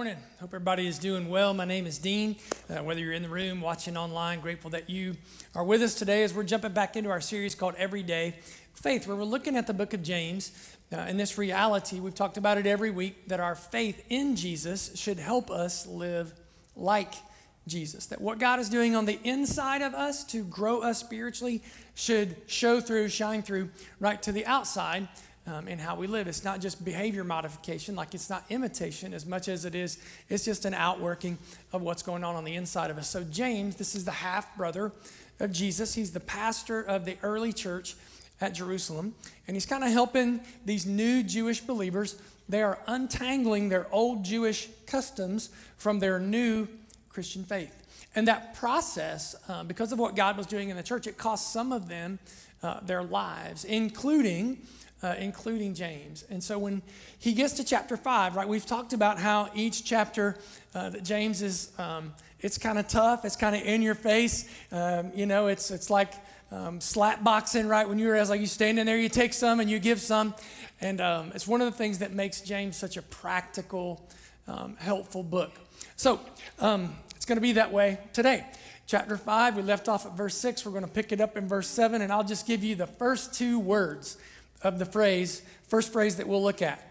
morning. Hope everybody is doing well. My name is Dean. Whether you're in the room, watching online, grateful that you are with us today as we're jumping back into our series called Everyday Faith, where we're looking at the book of James. And this reality, we've talked about it every week, that our faith in Jesus should help us live like Jesus. That what God is doing on the inside of us to grow us spiritually should show through, shine through, right to the outside. In how we live. It's not just behavior modification, like it's not imitation as much as it's just an outworking of what's going on the inside of us. So James, this is the half-brother of Jesus. He's the pastor of the early church at Jerusalem, and he's kind of helping these new Jewish believers. They are untangling their old Jewish customs from their new Christian faith. And that process, because of what God was doing in the church, it cost some of them their lives, including James. And so when he gets to chapter 5, right, we've talked about how each chapter that James is, it's kind of tough, it's kind of in your face. It's like slap boxing, right? When you're like you standing there, you take some and you give some. And it's one of the things that makes James such a practical, helpful book. So it's going to be that way today. Chapter 5, we left off at verse 6. We're going to pick it up in verse 7, and I'll just give you the first two words of the first phrase that we'll look at.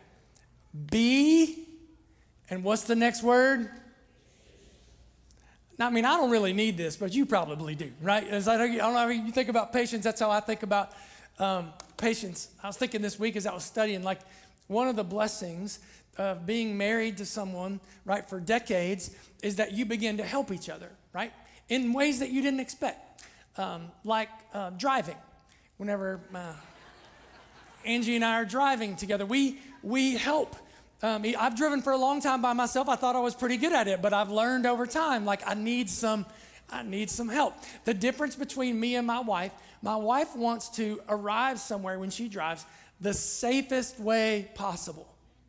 Be, and what's the next word? Now, I mean, I don't really need this, but you probably do, right? I don't know how you think about patience. That's how I think about patience. I was thinking this week as I was studying, like one of the blessings of being married to someone, right, for decades is that you begin to help each other, right, in ways that you didn't expect, like driving. Whenever Angie and I are driving together, we help. I've driven for a long time by myself. I thought I was pretty good at it, but I've learned over time, like I need some help. The difference between me and my wife wants to arrive somewhere when she drives the safest way possible.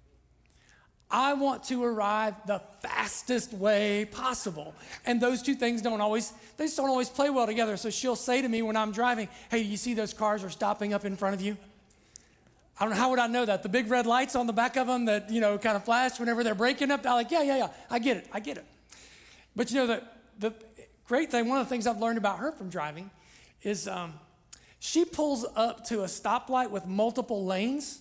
I want to arrive the fastest way possible. And those two things don't always play well together. So she'll say to me when I'm driving, hey, you see those cars are stopping up in front of you? I don't know, how would I know that? The big red lights on the back of them that, kind of flash whenever they're braking up. They're like, yeah, I get it. But the great thing, one of the things I've learned about her from driving is she pulls up to a stoplight with multiple lanes.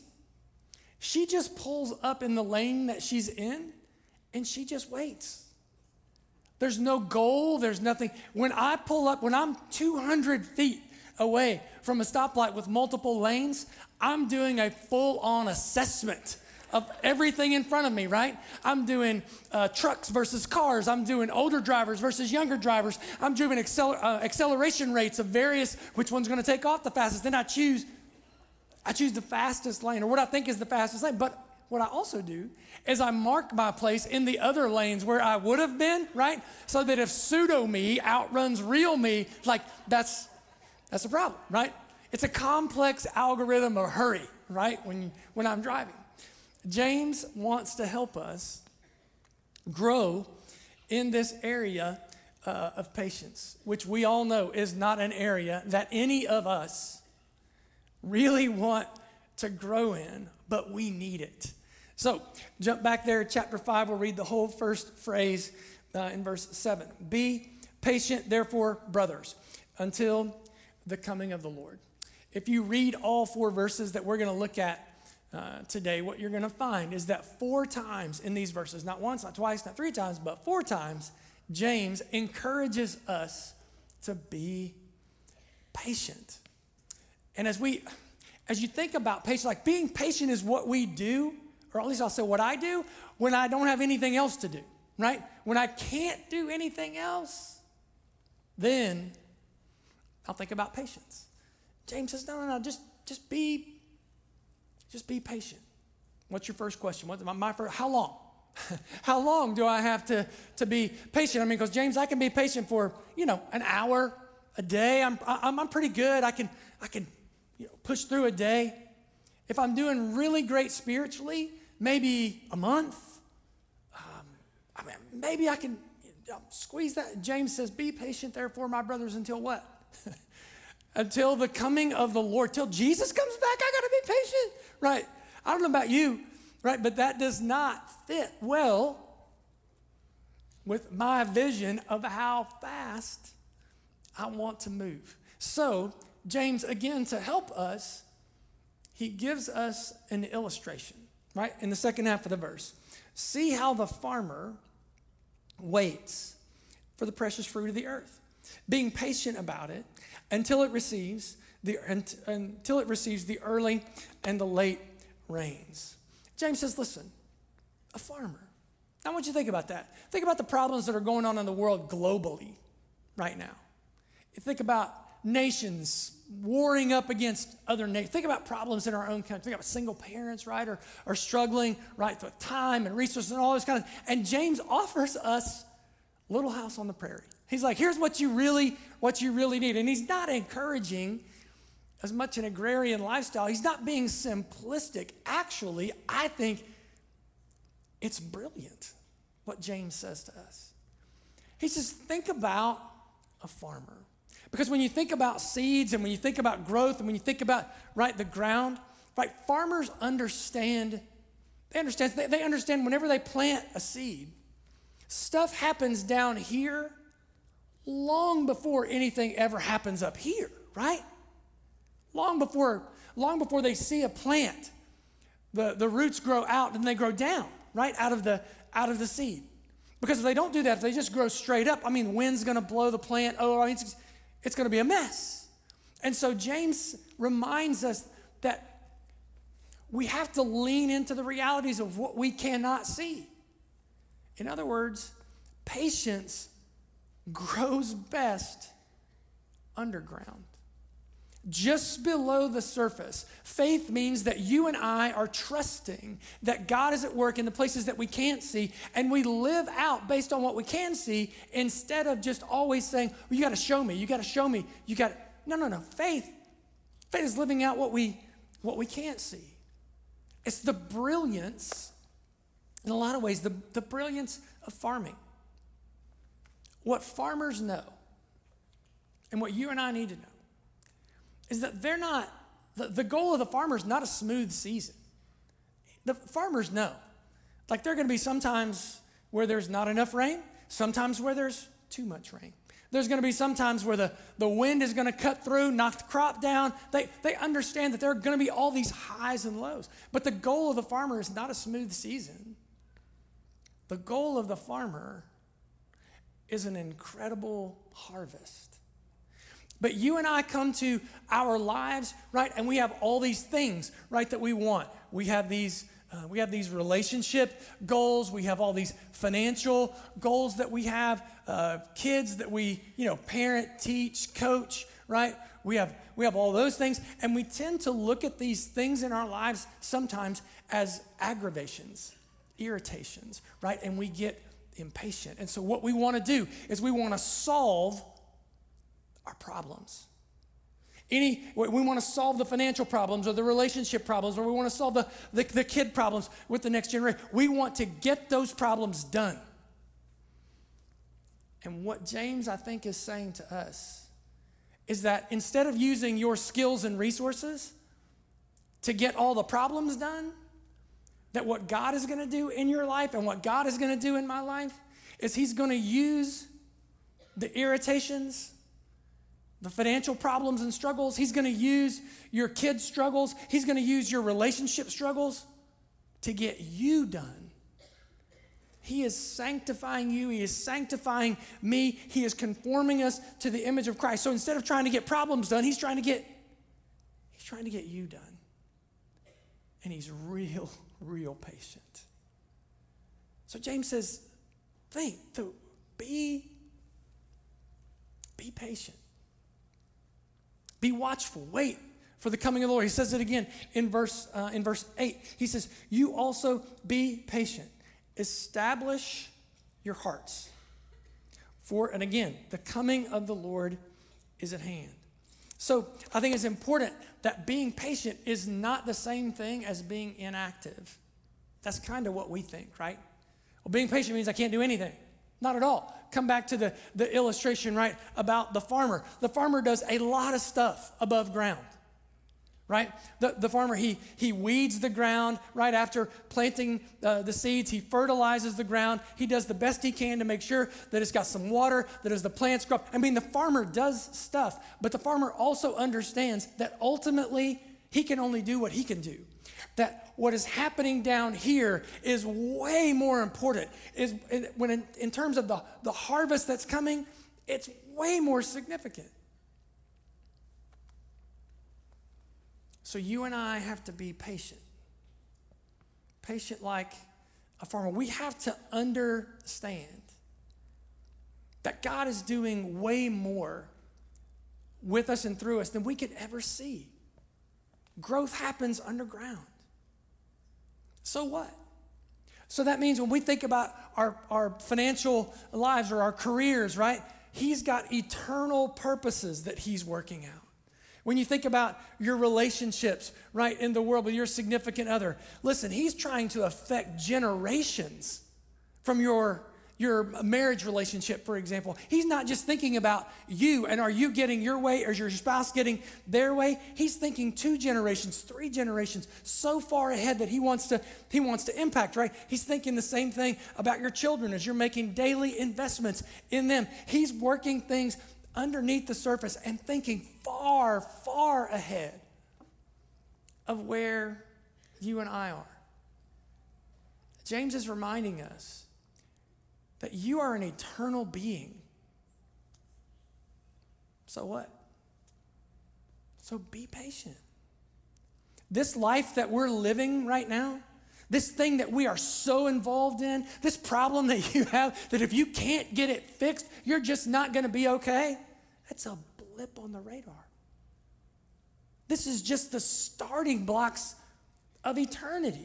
She just pulls up in the lane that she's in, and she just waits. There's no goal, there's nothing. When I pull up, when I'm 200 feet away from a stoplight with multiple lanes, I'm doing a full-on assessment of everything in front of me, right? I'm doing trucks versus cars. I'm doing older drivers versus younger drivers. I'm doing acceleration rates of various, which one's going to take off the fastest. Then I choose the fastest lane, or what I think is the fastest lane. But what I also do is I mark my place in the other lanes where I would have been, right? So that if pseudo me outruns real me, like that's a problem, right? It's a complex algorithm of hurry, right, when I'm driving. James wants to help us grow in this area of patience, which we all know is not an area that any of us really want to grow in, but we need it. So jump back there, chapter 5, we'll read the whole first phrase in verse 7. Be patient, therefore, brothers, until the coming of the Lord. If you read all 4 verses that we're going to look at today, what you're going to find is that 4 times in these verses, not once, not twice, not 3 times, but 4 times, James encourages us to be patient. And as you think about patience, like being patient is what we do, or at least I'll say what I do, when I don't have anything else to do, right? When I can't do anything else, then I'll think about patience. James says, no, just be patient. What's your first question? How long? How long do I have to be patient? I mean, because James, I can be patient for, an hour, a day. I'm pretty good. I can push through a day. If I'm doing really great spiritually, maybe a month. Maybe I can squeeze that. James says, be patient, therefore, my brothers, until what? Until the coming of the Lord, till Jesus comes back, I got to be patient, right? I don't know about you, right? But that does not fit well with my vision of how fast I want to move. So, James, again, to help us, he gives us an illustration, right? In the second half of the verse. See how the farmer waits for the precious fruit of the earth, being patient about it until it receives the early and the late rains. James says, listen, a farmer. I want you to think about that. Think about the problems that are going on in the world globally right now. You think about nations warring up against other nations. Think about problems in our own country. Think about single parents, right, or struggling, right, with time and resources and all this kind of. And James offers us Little House on the Prairie. He's like, here's what you really need. And he's not encouraging as much an agrarian lifestyle. He's not being simplistic. Actually, I think it's brilliant what James says to us. He says, think about a farmer. Because when you think about seeds and when you think about growth and when you think about, right, the ground, right, farmers understand, they understand whenever they plant a seed, stuff happens down here long before anything ever happens up here, right? Long before they see a plant, the roots grow out and they grow down, right, out of the seed. Because if they don't do that, if they just grow straight up, the wind's going to blow the plant. It's going to be a mess. And so James reminds us that we have to lean into the realities of what we cannot see. In other words, patience grows best underground, just below the surface. Faith means that you and I are trusting that God is at work in the places that we can't see, and we live out based on what we can see instead of just always saying, well, you got to show me, No. Faith is living out what we can't see. It's the brilliance, in a lot of ways, the brilliance of farming. What farmers know, and what you and I need to know, is that they're not, the goal of the farmer is not a smooth season. The farmers know. Like, there are going to be sometimes where there's not enough rain, sometimes where there's too much rain. There's going to be sometimes where the wind is going to cut through, knock the crop down. They understand that there are going to be all these highs and lows. But the goal of the farmer is not a smooth season. The goal of the farmer is an incredible harvest. But you and I come to our lives, right, and we have all these things, right, that we want. We have these relationship goals. We have all these financial goals that we have. Kids that we, parent, teach, coach, right? We have all those things, and we tend to look at these things in our lives sometimes as aggravations, irritations, right? And we get impatient. And so what we want to do is we want to solve our problems. We want to solve the financial problems or the relationship problems, or we want to solve the kid problems with the next generation. We want to get those problems done. And what James, I think, is saying to us is that instead of using your skills and resources to get all the problems done, that what God is going to do in your life and what God is going to do in my life is he's going to use the irritations, the financial problems and struggles. He's going to use your kids' struggles. He's going to use your relationship struggles to get you done. He is sanctifying you. He is sanctifying me. He is conforming us to the image of Christ. So instead of trying to get problems done, he's trying to get you done. And he's real patient. So James says, be patient. Be watchful. Wait for the coming of the Lord. He says it again in verse 8. He says, you also be patient. Establish your hearts. And again, the coming of the Lord is at hand. So I think it's important that being patient is not the same thing as being inactive. That's kind of what we think, right? Well, being patient means I can't do anything. Not at all. Come back to the illustration, right, about the farmer. The farmer does a lot of stuff above ground, right? The farmer, he weeds the ground right after planting the seeds. He fertilizes the ground. He does the best he can to make sure that it's got some water, that as the plants grow. I mean, the farmer does stuff, but the farmer also understands that ultimately he can only do what he can do. That what is happening down here is way more important. In terms of the harvest that's coming, it's way more significant. So you and I have to be patient. Patient like a farmer. We have to understand that God is doing way more with us and through us than we could ever see. Growth happens underground. So what? So that means when we think about our financial lives or our careers, right? He's got eternal purposes that he's working out. When you think about your relationships, right, in the world with your significant other, listen, he's trying to affect generations from your marriage relationship, for example. He's not just thinking about you and are you getting your way or is your spouse getting their way. He's thinking 2 generations, 3 generations, so far ahead that he wants to impact, right? He's thinking the same thing about your children as you're making daily investments in them. He's working things underneath the surface and thinking far, far ahead of where you and I are. James is reminding us that you are an eternal being. So what? So be patient. This life that we're living right now, this thing that we are so involved in, this problem that you have, that if you can't get it fixed, you're just not going to be okay. That's a blip on the radar. This is just the starting blocks of eternity.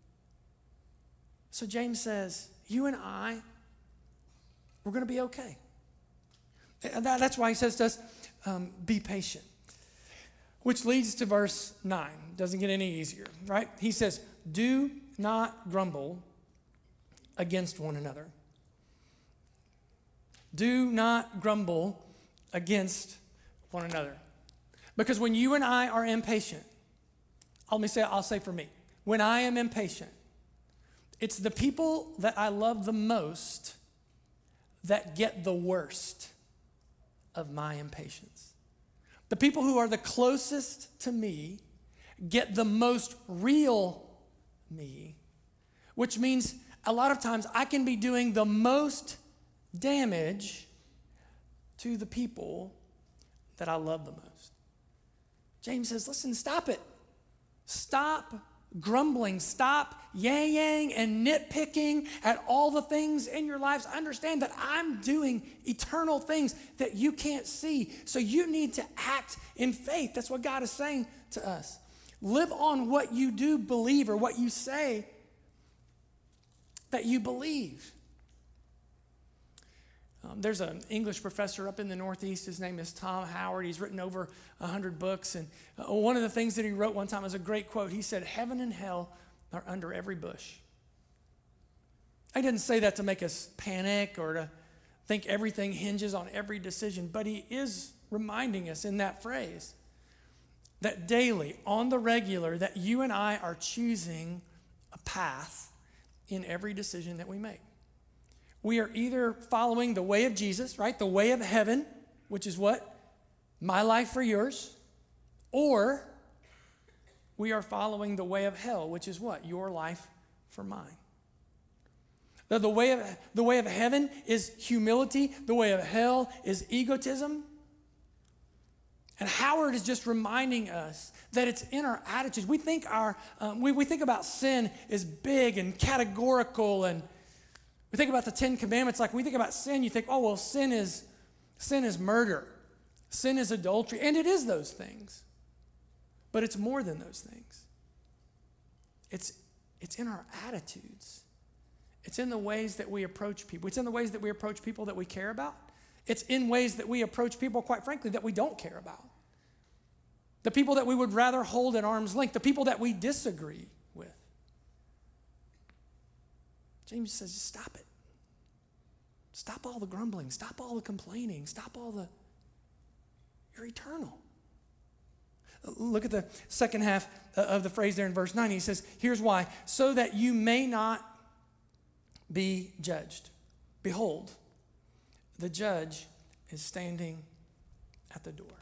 So James says, you and I, we're going to be okay. And that's why he says to us, be patient. Which leads to verse 9. Doesn't get any easier, right? He says, do not grumble against one another. Do not grumble against one another. Because when you and I are impatient, I'll say for me, when I am impatient, it's the people that I love the most that get the worst of my impatience. The people who are the closest to me get the most real me, which means a lot of times I can be doing the most damage to the people that I love the most. James says, listen, stop it. Stop grumbling. Stop yang and nitpicking at all the things in your lives. Understand that I'm doing eternal things that you can't see. So you need to act in faith. That's what God is saying to us. Live on what you do believe or what you say that you believe. There's an English professor up in the Northeast. His name is Tom Howard. He's written over 100 books. And one of the things that he wrote one time was a great quote. He said, heaven and hell are under every bush. He didn't say that to make us panic or to think everything hinges on every decision. But he is reminding us in that phrase that daily, on the regular, that you and I are choosing a path in every decision that we make. We are either following the way of Jesus, right? The way of heaven, which is what? My life for yours. Or we are following the way of hell, which is what? Your life for mine. The way of heaven is humility. The way of hell is egotism. And Howard is just reminding us that it's in our attitudes. We think we think about sin as big and categorical, and we think about the 10 Commandments. Like when we think about sin, you think, oh, well, sin is murder. Sin is adultery. And it is those things. But it's more than those things. It's in our attitudes. It's in the ways that we approach people. It's in the ways that we approach people that we care about. It's in ways that we approach people, quite frankly, that we don't care about. The people that we would rather hold at arm's length. The people that we disagree with. James says, stop it. Stop all the grumbling. Stop all the complaining. Stop all the... You're eternal. Look at the second half of the phrase there in verse 9. He says, here's why. So that you may not be judged. Behold, the judge is standing at the door.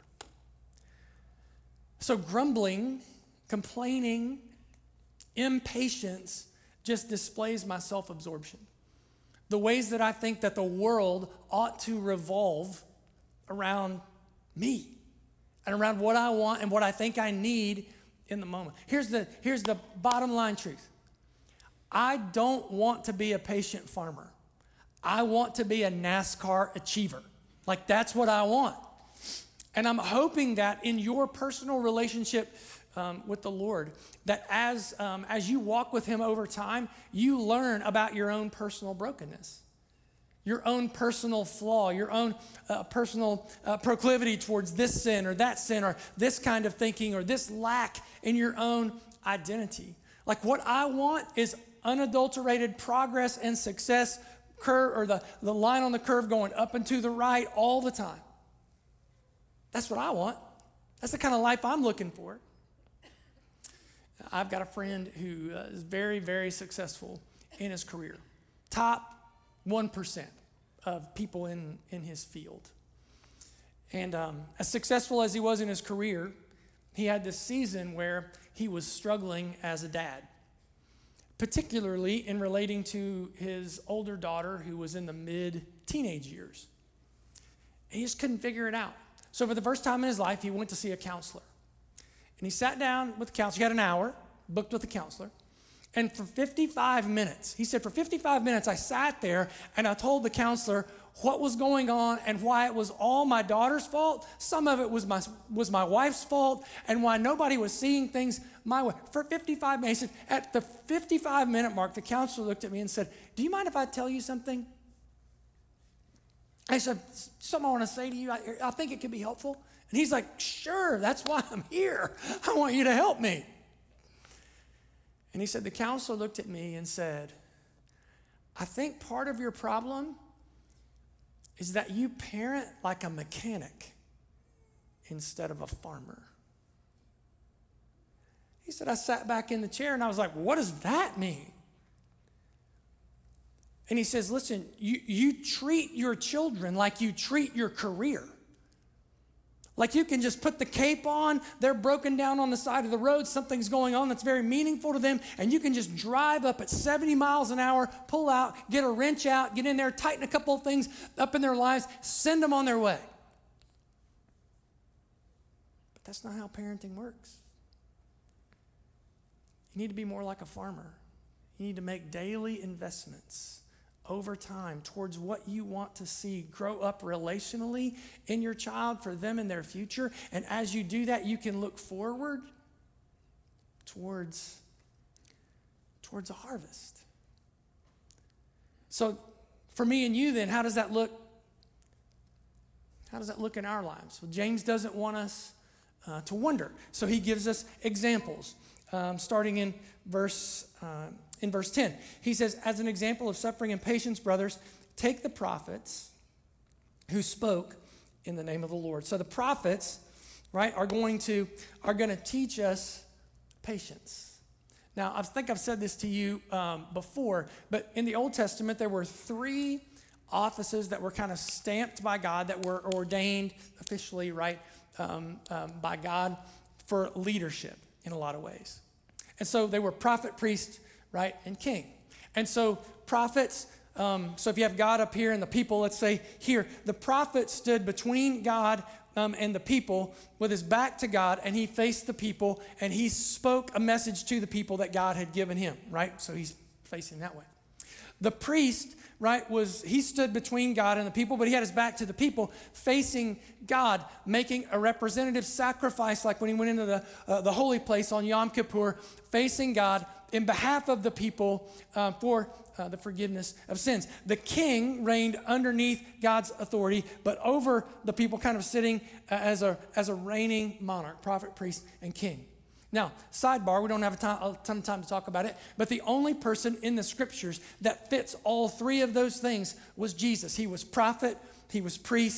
So grumbling, complaining, impatience just displays my self-absorption. The ways that I think that the world ought to revolve around me and around what I want and what I think I need in the moment. Here's the bottom line truth. I don't want to be a patient farmer. I want to be a NASCAR achiever. Like, that's what I want. And I'm hoping that in your personal relationship with the Lord, that as you walk with him over time, you learn about your own personal brokenness, your own personal flaw, your own personal proclivity towards this sin or this kind of thinking or this lack in your own identity. Like, what I want is unadulterated progress and success curve, or the line on the curve going up and to the right all the time. That's what I want. That's the kind of life I'm looking for. I've got a friend who is very, very successful in his career. Top 1% of people in his field. And as successful as he was in his career, he had this season where he was struggling as a dad, particularly in relating to his older daughter who was in the mid-teenage years. And he just couldn't figure it out. So for the first time in his life, he went to see a counselor. And he sat down with the counselor. He had an hour, booked with the counselor. And for 55 minutes, he said, for 55 minutes, I sat there and I told the counselor what was going on and why it was all my daughter's fault. Some of it was my wife's fault, and why nobody was seeing things my way. For 55 minutes, he said, at the 55-minute mark, the counselor looked at me and said, do you mind if I tell you something? I said, something I want to say to you. I think it could be helpful. And he's like, sure, that's why I'm here. I want you to help me. And he said, the counselor looked at me and said, I think part of your problem is that you parent like a mechanic instead of a farmer. He said, I sat back in the chair and I was like, what does that mean? And he says, listen, you treat your children like you treat your career. Like, you can just put the cape on, they're broken down on the side of the road, something's going on that's very meaningful to them, and you can just drive up at 70 miles an hour, pull out, get a wrench out, get in there, tighten a couple of things up in their lives, send them on their way. But that's not how parenting works. You need to be more like a farmer. You need to make daily investments over time towards what you want to see grow up relationally in your child for them and their future. And as you do that, you can look forward towards a harvest. So for me and you then, how does that look? How does that look in our lives? Well, James doesn't want us to wonder. So he gives us examples, starting in verse 10. He says, as an example of suffering and patience, brothers, take the prophets who spoke in the name of the Lord. So the prophets, right, are going to teach us patience. Now, I think I've said this to you before, but in the Old Testament, there were 3 offices that were kind of stamped by God, that were ordained officially, right, by God for leadership in a lot of ways. And so they were prophet, priest, right, and king. And so prophets, so if you have God up here and the people, let's say here, the prophet stood between God and the people with his back to God, and he faced the people, and he spoke a message to the people that God had given him, right? So he's facing that way. The priest, right, he stood between God and the people, but he had his back to the people, facing God, making a representative sacrifice, like when he went into the holy place on Yom Kippur, facing God in behalf of the people for the forgiveness of sins. The king reigned underneath God's authority, but over the people, kind of sitting as a reigning monarch, prophet, priest, and king. Now, sidebar, we don't have a ton of time to talk about it, but the only person in the scriptures that fits all 3 of those things was Jesus. He was prophet, he was priest,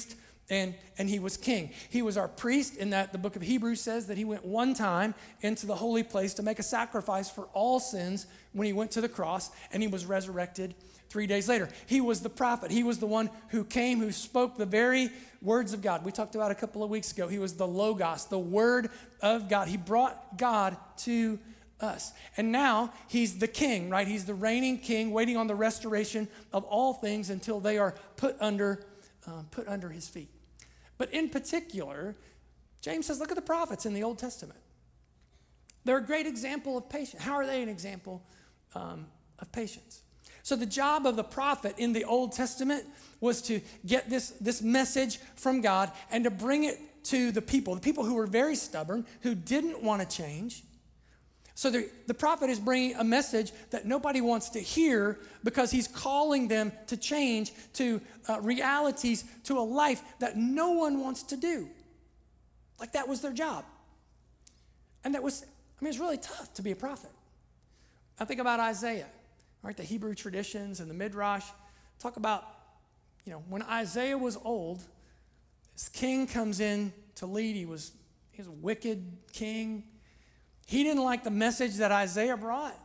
and he was king. He was our priest in that the book of Hebrews says that he went one time into the holy place to make a sacrifice for all sins when he went to the cross, and he was resurrected 3 days later. He was the prophet. He was the one who came, who spoke the very words of God. We talked about a couple of weeks ago. He was the Logos, the word of God. He brought God to us. And now he's the king, right? He's the reigning king, waiting on the restoration of all things until they are put under his feet. But in particular, James says, look at the prophets in the Old Testament. They're a great example of patience. How are they an example of patience? So the job of the prophet in the Old Testament was to get this message from God and to bring it to the people who were very stubborn, who didn't want to change. So the prophet is bringing a message that nobody wants to hear because he's calling them to change to realities, to a life that no one wants to do. Like that was their job. And it's really tough to be a prophet. I think about Isaiah. Right, the Hebrew traditions and the Midrash talk about, when Isaiah was old, this king comes in to lead. He was a wicked king. He didn't like the message that Isaiah brought.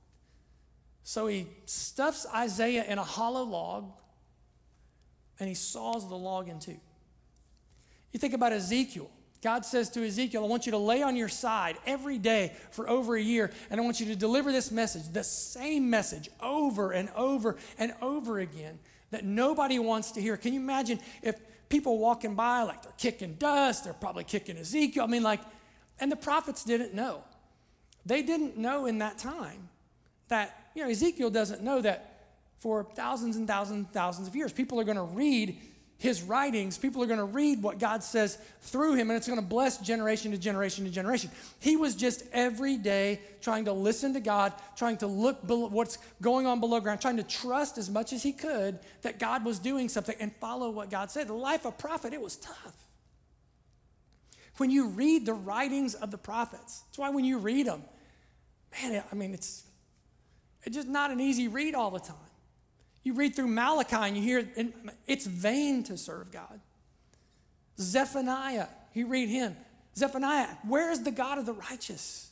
So he stuffs Isaiah in a hollow log and he saws the log in two. You think about Ezekiel. God says to Ezekiel, I want you to lay on your side every day for over a year, and I want you to deliver this message, the same message, over and over and over again that nobody wants to hear. Can you imagine if people walking by, like they're kicking dust, they're probably kicking Ezekiel, and the prophets didn't know. They didn't know in that time that, Ezekiel doesn't know that for thousands and thousands and thousands of years, people are going to read his writings, people are going to read what God says through him, and it's going to bless generation to generation to generation. He was just every day trying to listen to God, trying to look what's going on below ground, trying to trust as much as he could that God was doing something and follow what God said. The life of prophet, it was tough. When you read the writings of the prophets, that's why when you read them, it's just not an easy read all the time. You read through Malachi and you hear it's vain to serve God. Zephaniah, you read him. Zephaniah, where is the God of the righteous?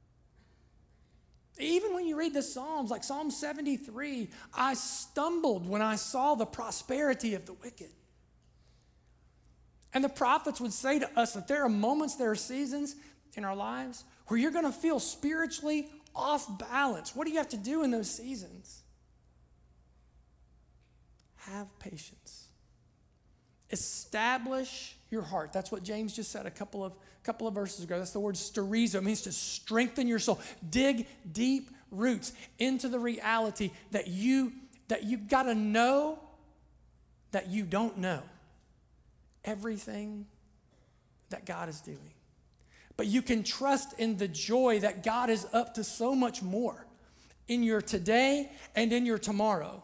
Even when you read the Psalms, like Psalm 73, I stumbled when I saw the prosperity of the wicked. And the prophets would say to us that there are moments, there are seasons in our lives where you're going to feel spiritually off balance. What do you have to do in those seasons? Have patience. Establish your heart. That's what James just said a couple of verses ago. That's the word sterizo. It means to strengthen your soul. Dig deep roots into the reality that you got to know that you don't know everything that God is doing. But you can trust in the joy that God is up to so much more in your today and in your tomorrow.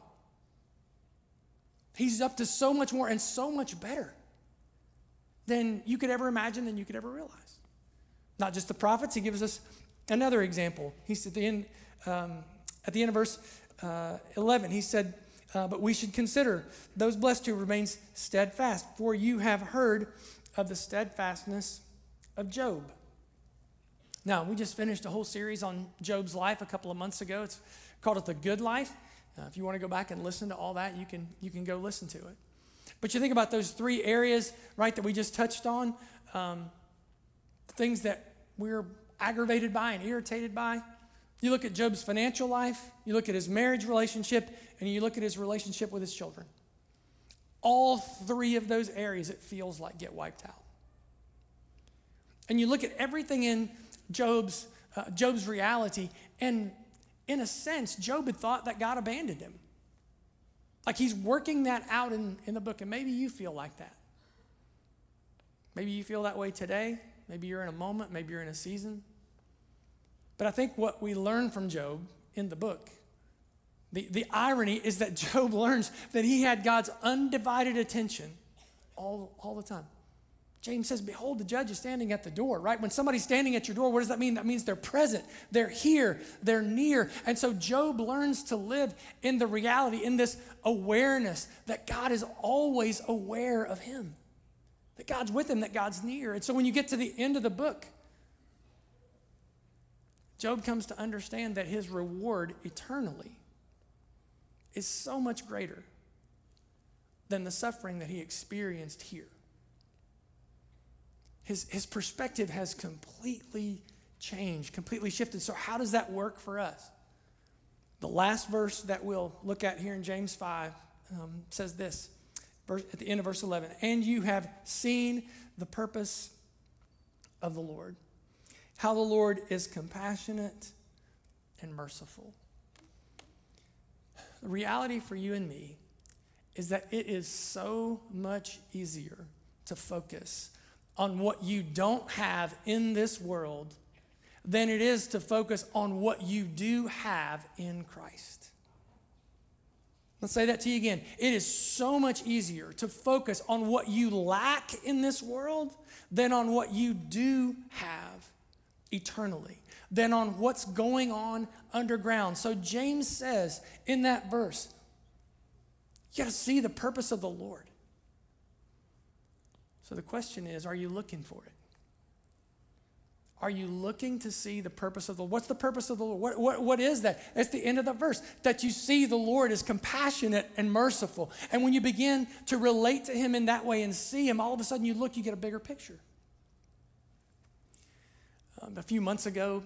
He's up to so much more and so much better than you could ever imagine, than you could ever realize. Not just the prophets. He gives us another example. He's at the end of verse 11. He said, but we should consider those blessed who remain steadfast, for you have heard of the steadfastness of Job. Now, we just finished a whole series on Job's life a couple of months ago. It's called The Good Life. If you want to go back and listen to all that, you can go listen to it. But you think about those three areas, right, that we just touched on, things that we're aggravated by and irritated by. You look at Job's financial life, you look at his marriage relationship, and you look at his relationship with his children. All three of those areas, it feels like, get wiped out. And you look at everything in Job's reality, and in a sense, Job had thought that God abandoned him. Like he's working that out in the book, and maybe you feel like that. Maybe you feel that way today. Maybe you're in a moment, maybe you're in a season. But I think what we learn from Job in the book, the irony is that Job learns that he had God's undivided attention all the time. James says, behold, the judge is standing at the door, right? When somebody's standing at your door, what does that mean? That means they're present, they're here, they're near. And so Job learns to live in the reality, in this awareness that God is always aware of him. that God's with him, that God's near. And so when you get to the end of the book, Job comes to understand that his reward eternally is so much greater than the suffering that he experienced here. His perspective has completely changed, completely shifted. So how does that work for us? The last verse that we'll look at here in James 5 says this, at the end of verse 11, and you have seen the purpose of the Lord, how the Lord is compassionate and merciful. The reality for you and me is that it is so much easier to focus on what you don't have in this world than it is to focus on what you do have in Christ. Let's say that to you again. It is so much easier to focus on what you lack in this world than on what you do have eternally, than on what's going on underground. So James says in that verse, you got to see the purpose of the Lord. So the question is, are you looking for it? Are you looking to see the purpose of the Lord? What's the purpose of the Lord? What is that? It's the end of the verse, that you see the Lord as compassionate and merciful. And when you begin to relate to him in that way and see him, all of a sudden you look, you get a bigger picture. A few months ago,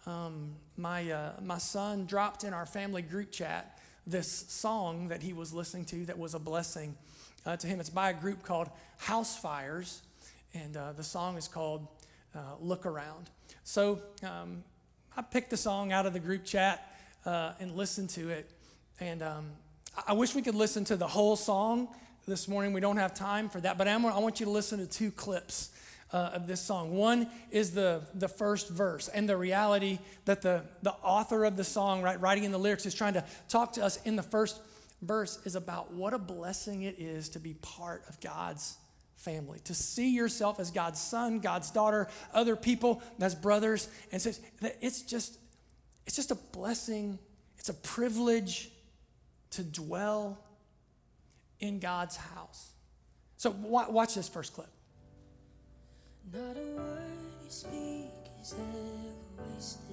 my son dropped in our family group chat this song that he was listening to that was a blessing to him. It's by a group called House Fires, and the song is called Look Around. So I picked the song out of the group chat and listened to it, and I wish we could listen to the whole song this morning. We don't have time for that, but I want you to listen to two clips of this song. One is the first verse, and the reality that the author of the song, writing in the lyrics, is trying to talk to us in the first verse is about what a blessing it is to be part of God's family, to see yourself as God's son, God's daughter, other people as brothers, and says that it's just a blessing. It's a privilege to dwell in God's house. So watch this first clip. Not a word you speak is ever wasted.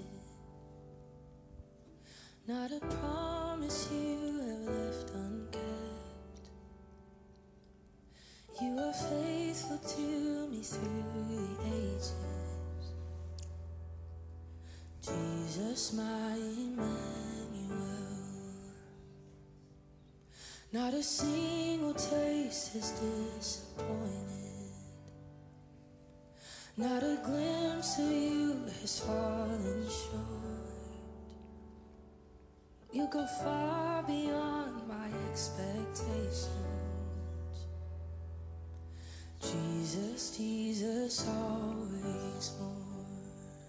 Not a promise you have left unkept. You are faithful to me through the ages. Jesus, my Emmanuel. Not a single taste has disappointed. Not a glimpse of you has fallen short. You go far beyond my expectations. Jesus, Jesus, always more.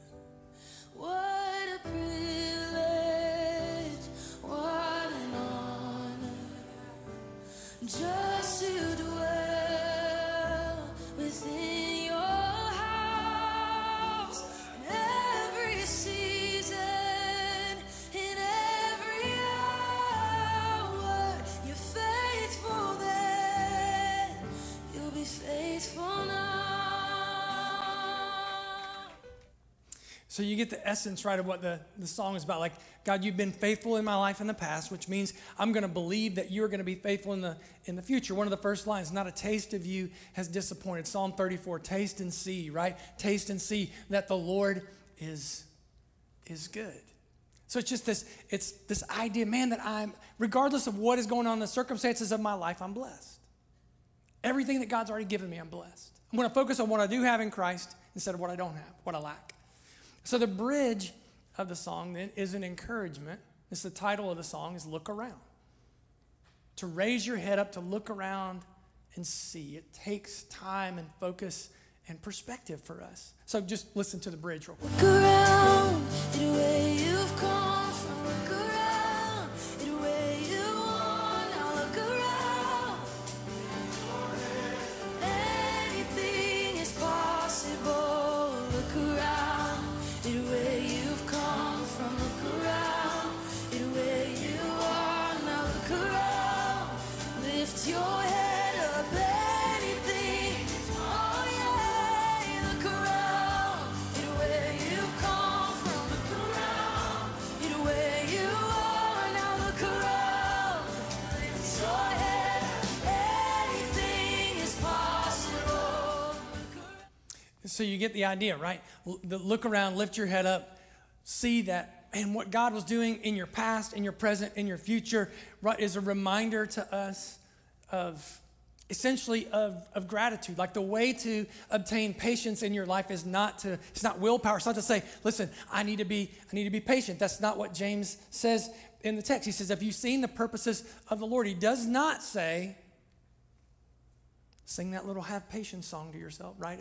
What a privilege, what an honor, just to dwell within your house in every season, in every hour. You're faithful then, you'll be faithful now. So you get the essence, right, of what the song is about. Like, God, you've been faithful in my life in the past, which means I'm going to believe that you're going to be faithful in the future. One of the first lines, not a taste of you has disappointed. Psalm 34, taste and see, right? Taste and see that the Lord is good. So it's just this idea, man, that I'm, regardless of what is going on in the circumstances of my life, I'm blessed. Everything that God's already given me, I'm blessed. I'm going to focus on what I do have in Christ instead of what I don't have, what I lack. So the bridge of the song then is an encouragement. It's the title of the song is Look Around. To raise your head up, to look around and see. It takes time and focus and perspective for us. So just listen to the bridge real quick. Look around at where you've come from. Look around at where you are now. Look around. Anything is possible. Look around at where you've come from. Look around at where you are now. Look around. Lift your head up. Anything is possible. So you get the idea, right? Look around, lift your head up, see that, and what God was doing in your past, in your present, in your future, right, is a reminder to us of essentially of gratitude. Like the way to obtain patience in your life is it's not willpower. It's not to say, listen, I need to be patient. That's not what James says in the text. He says, have you seen the purposes of the Lord? He does not say, sing that little have patience song to yourself, right?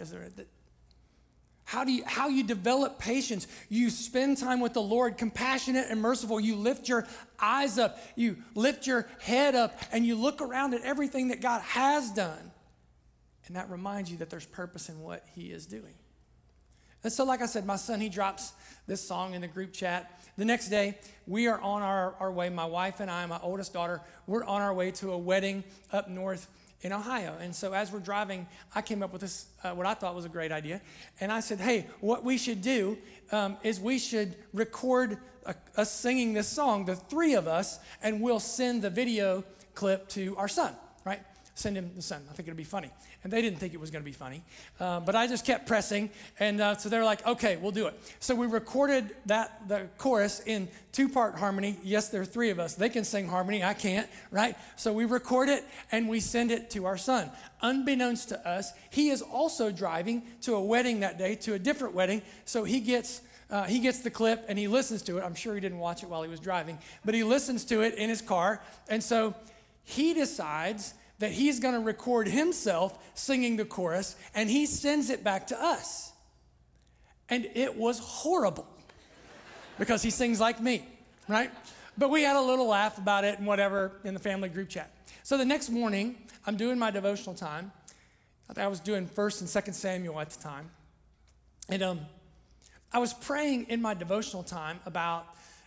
How you develop patience? You spend time with the Lord, compassionate and merciful. You lift your eyes up, you lift your head up, and you look around at everything that God has done. And that reminds you that there's purpose in what he is doing. And so, like I said, my son, he drops this song in the group chat. The next day, we are on our way, my wife and I, my oldest daughter, we're on our way to a wedding up north in Ohio. And so as we're driving, I came up with this, what I thought was a great idea. And I said, hey, what we should do is we should record us singing this song, the three of us, and we'll send the video clip to our son, right? Send him the son. I think it'll be funny. And they didn't think it was going to be funny. But I just kept pressing. And so they're like, okay, we'll do it. So we recorded the chorus in 2-part harmony. Yes, there are 3 of us. They can sing harmony. I can't, right? So we record it and we send it to our son. Unbeknownst to us, he is also driving to a wedding that day, to a different wedding. So he gets the clip and he listens to it. I'm sure he didn't watch it while he was driving, but he listens to it in his car. And so he decides that he's going to record himself singing the chorus, and he sends it back to us. And it was horrible because he sings like me, right? But we had a little laugh about it and whatever in the family group chat. So the next morning, I'm doing my devotional time. I think I was doing 1st and 2nd Samuel at the time. And I was praying in my devotional time about,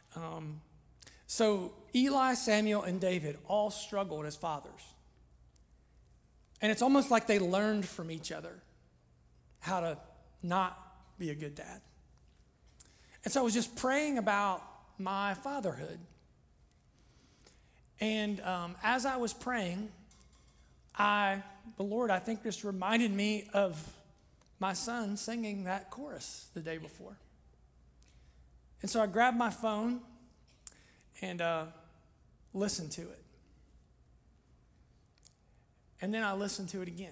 so Eli, Samuel, and David all struggled as fathers. And it's almost like they learned from each other how to not be a good dad. And so I was just praying about my fatherhood. And as I was praying, the Lord, I think, just reminded me of my son singing that chorus the day before. And so I grabbed my phone and listened to it. And then I listened to it again.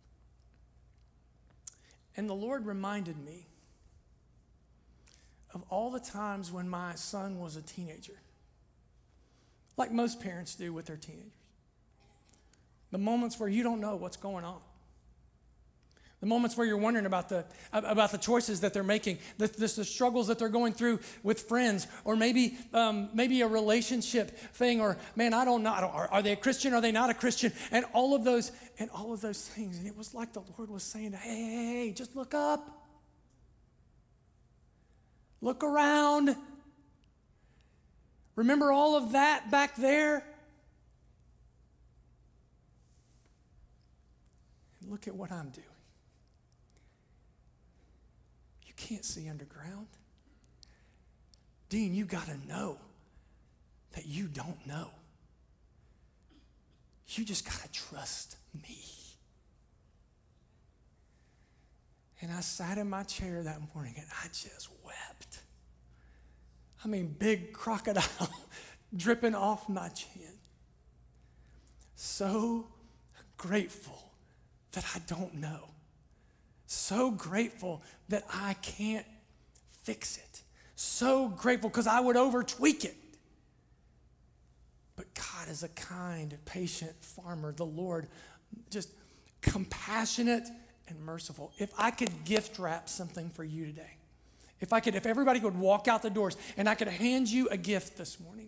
And the Lord reminded me of all the times when my son was a teenager, like most parents do with their teenagers. The moments where you don't know what's going on. The moments where you're wondering about the choices that they're making, the struggles that they're going through with friends, or maybe a relationship thing, or man, I don't know, are they a Christian? Are they not a Christian? And all of those things. And it was like the Lord was saying, hey, just look up. Look around. Remember all of that back there? And look at what I'm doing. Can't see underground. Dean, you got to know that you don't know. You just got to trust me. And I sat in my chair that morning and I just wept. I mean, big crocodile dripping off my chin. So grateful that I don't know. So grateful that I can't fix it. So grateful because I would over-tweak it. But God is a kind, patient farmer. The Lord, just compassionate and merciful. If I could gift wrap something for you today, if everybody could walk out the doors and I could hand you a gift this morning,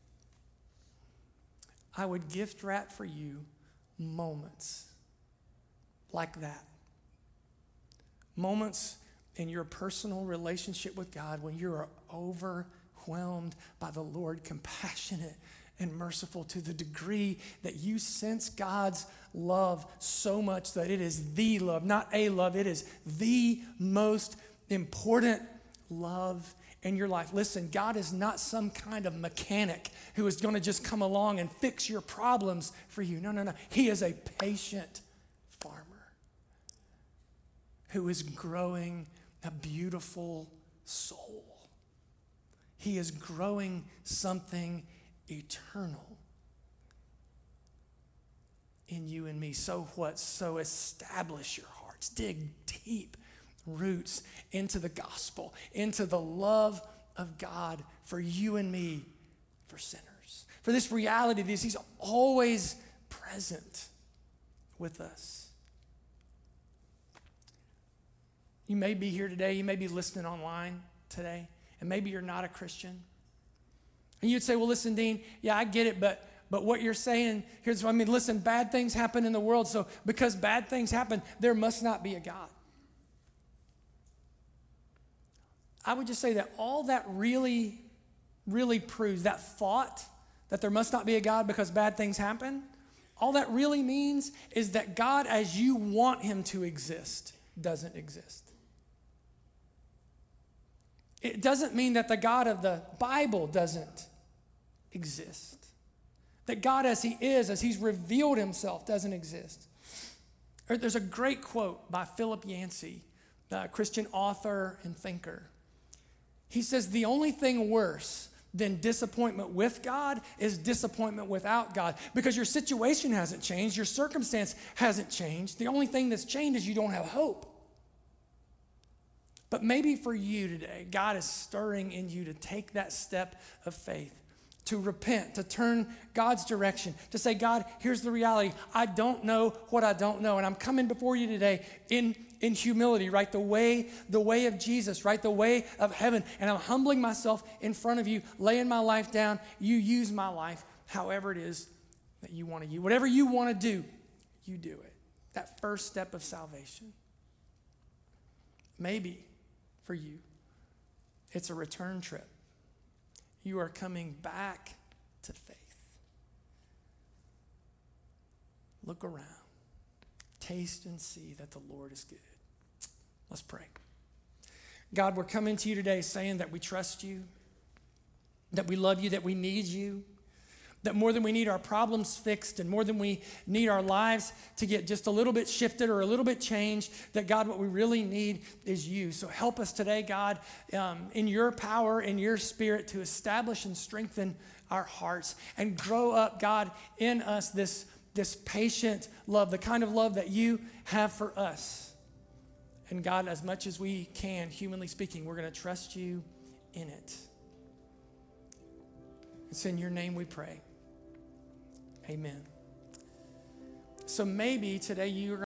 I would gift wrap for you moments like that. Moments in your personal relationship with God when you are overwhelmed by the Lord, compassionate and merciful to the degree that you sense God's love so much that it is the love, not a love, it is the most important love in your life. Listen, God is not some kind of mechanic who is going to just come along and fix your problems for you. No. He is a patient farmer. who is growing a beautiful soul. He is growing something eternal in you and me. So what? So establish your hearts. Dig deep roots into the gospel, into the love of God for you and me, for sinners. For this reality, he's always present with us. You may be here today, you may be listening online today, and maybe you're not a Christian. And you'd say, well, listen, Dean, yeah, I get it, but what you're saying, here's what I mean, listen, bad things happen in the world, so because bad things happen, there must not be a God. I would just say that all that really, really proves, that thought that there must not be a God because bad things happen, all that really means is that God, as you want him to exist, doesn't exist. It doesn't mean that the God of the Bible doesn't exist. That God as he is, as he's revealed himself, doesn't exist. There's a great quote by Philip Yancey, a Christian author and thinker. He says, the only thing worse than disappointment with God is disappointment without God. Because your situation hasn't changed, your circumstance hasn't changed. The only thing that's changed is you don't have hope. But maybe for you today, God is stirring in you to take that step of faith, to repent, to turn God's direction, to say, God, here's the reality. I don't know what I don't know, and I'm coming before you today in humility, right? The way of Jesus, right? The way of heaven. And I'm humbling myself in front of you, laying my life down. You use my life however it is that you want to use. Whatever you want to do, you do it. That first step of salvation. Maybe for you, it's a return trip. You are coming back to faith. Look around. Taste and see that the Lord is good. Let's pray. God, we're coming to you today saying that we trust you, that we love you, that we need you, that more than we need our problems fixed and more than we need our lives to get just a little bit shifted or a little bit changed, that God, what we really need is you. So help us today, God, in your power, in your spirit, to establish and strengthen our hearts and grow up, God, in us this patient love, the kind of love that you have for us. And God, as much as we can, humanly speaking, we're going to trust you in it. It's in your name we pray. Amen. So maybe today you're